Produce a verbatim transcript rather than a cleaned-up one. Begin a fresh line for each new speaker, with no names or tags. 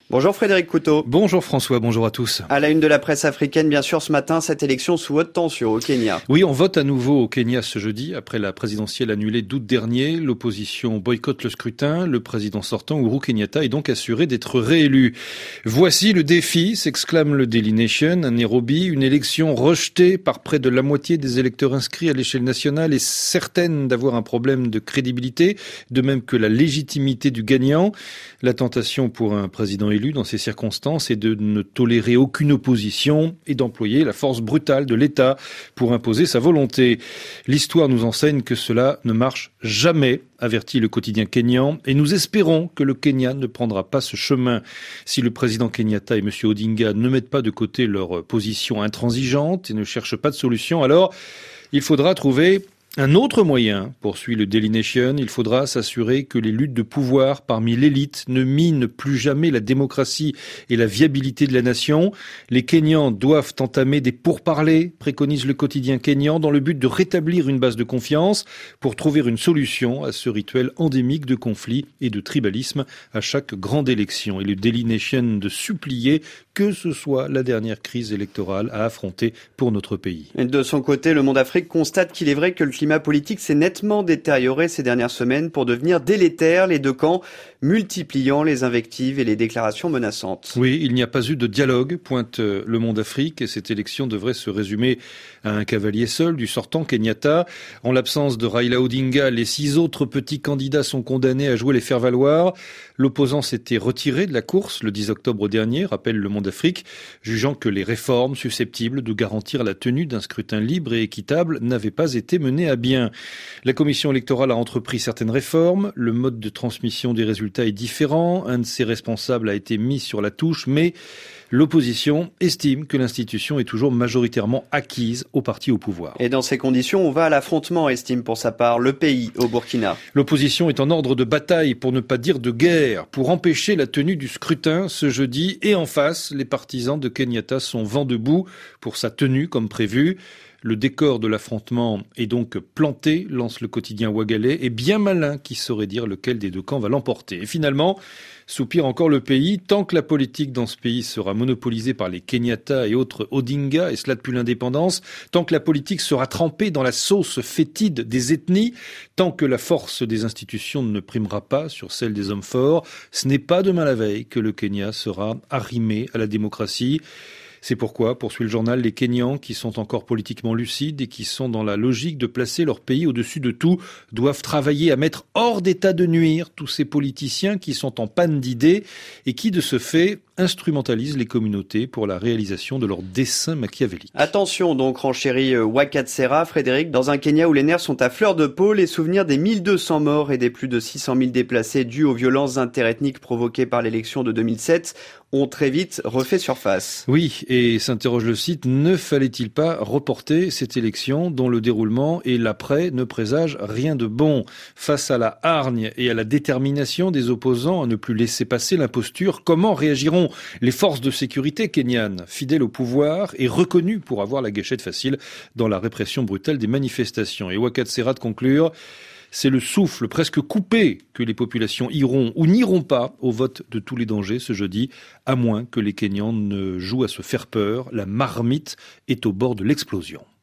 Bonjour Frédéric Couteau.
Bonjour François, bonjour à tous.
À la une de la presse africaine, bien sûr, ce matin, cette élection sous haute tension au Kenya.
Oui, on vote à nouveau au Kenya ce jeudi, après la présidentielle annulée d'août dernier. L'opposition boycotte le scrutin. Le président sortant, Uhuru Kenyatta, est donc assuré d'être réélu. Voici le défi, s'exclame le Daily Nation. À Nairobi, une élection rejetée par près de la moitié des électeurs inscrits à l'échelle nationale est certaine d'avoir un problème de crédibilité, de même que la légitimité du gagnant. La tentation pour un président élu dans ces circonstances est de ne tolérer aucune opposition et d'employer la force brutale de l'État pour imposer sa volonté. L'histoire nous enseigne que cela ne marche jamais, avertit le quotidien kényan, et nous espérons que le Kenya ne prendra pas ce chemin. Si le président Kenyatta et M. Odinga ne mettent pas de côté leur position intransigeante et ne cherchent pas de solution, alors il faudra trouver un autre moyen, poursuit le Daily Nation, il faudra s'assurer que les luttes de pouvoir parmi l'élite ne minent plus jamais la démocratie et la viabilité de la nation. Les Kenyans doivent entamer des pourparlers, préconise le quotidien kényan, dans le but de rétablir une base de confiance pour trouver une solution à ce rituel endémique de conflit et de tribalisme à chaque grande élection. Et le Daily Nation de supplier que ce soit la dernière crise électorale à affronter pour notre pays.
Et de son côté, le Monde Afrique constate qu'il est vrai que le climat politique s'est nettement détérioré ces dernières semaines pour devenir délétère, les deux camps multipliant les invectives et les déclarations menaçantes.
Oui, il n'y a pas eu de dialogue, pointe le Monde Afrique, et cette élection devrait se résumer à un cavalier seul du sortant Kenyatta. En l'absence de Raila Odinga, les six autres petits candidats sont condamnés à jouer les faire-valoir. L'opposant s'était retiré de la course le dix octobre dernier, rappelle le Monde Afrique, jugeant que les réformes susceptibles de garantir la tenue d'un scrutin libre et équitable n'avaient pas été menées à bien. La commission électorale a entrepris certaines réformes. Le mode de transmission des résultats est différent. Un de ses responsables a été mis sur la touche, mais l'opposition estime que l'institution est toujours majoritairement acquise au parti au pouvoir.
Et dans ces conditions, on va à l'affrontement, estime pour sa part le pays au Burkina.
L'opposition est en ordre de bataille, pour ne pas dire de guerre, pour empêcher la tenue du scrutin ce jeudi. Et en face, les partisans de Kenyatta sont vent debout pour sa tenue comme prévu. Le décor de l'affrontement est donc planté, lance le quotidien Ouagalais, et bien malin qui saurait dire lequel des deux camps va l'emporter. Et finalement, soupire encore le pays, tant que la politique dans ce pays sera monopolisée par les Kenyatta et autres Odinga, et cela depuis l'indépendance, tant que la politique sera trempée dans la sauce fétide des ethnies, tant que la force des institutions ne primera pas sur celle des hommes forts, ce n'est pas demain la veille que le Kenya sera arrimé à la démocratie. C'est pourquoi, poursuit le journal, les Kenyans, qui sont encore politiquement lucides et qui sont dans la logique de placer leur pays au-dessus de tout, doivent travailler à mettre hors d'état de nuire tous ces politiciens qui sont en panne d'idées et qui, de ce fait, instrumentalisent les communautés pour la réalisation de leurs desseins machiavéliques.
Attention donc, renchérit Wakatsera, Frédéric, dans un Kenya où les nerfs sont à fleur de peau, les souvenirs des mille deux cents morts et des plus de six cent mille déplacés dus aux violences interethniques provoquées par l'élection de deux mille sept ont très vite refait surface.
Oui, et s'interroge le site, ne fallait-il pas reporter cette élection dont le déroulement et l'après ne présagent rien de bon? Face à la hargne et à la détermination des opposants à ne plus laisser passer l'imposture, comment réagiront les forces de sécurité kenyanes, fidèles au pouvoir et reconnues pour avoir la gâchette facile dans la répression brutale des manifestations? Et Wakatsera de conclure, c'est le souffle presque coupé que les populations iront ou n'iront pas au vote de tous les dangers ce jeudi, à moins que les Kenyans ne jouent à se faire peur. La marmite est au bord de l'explosion.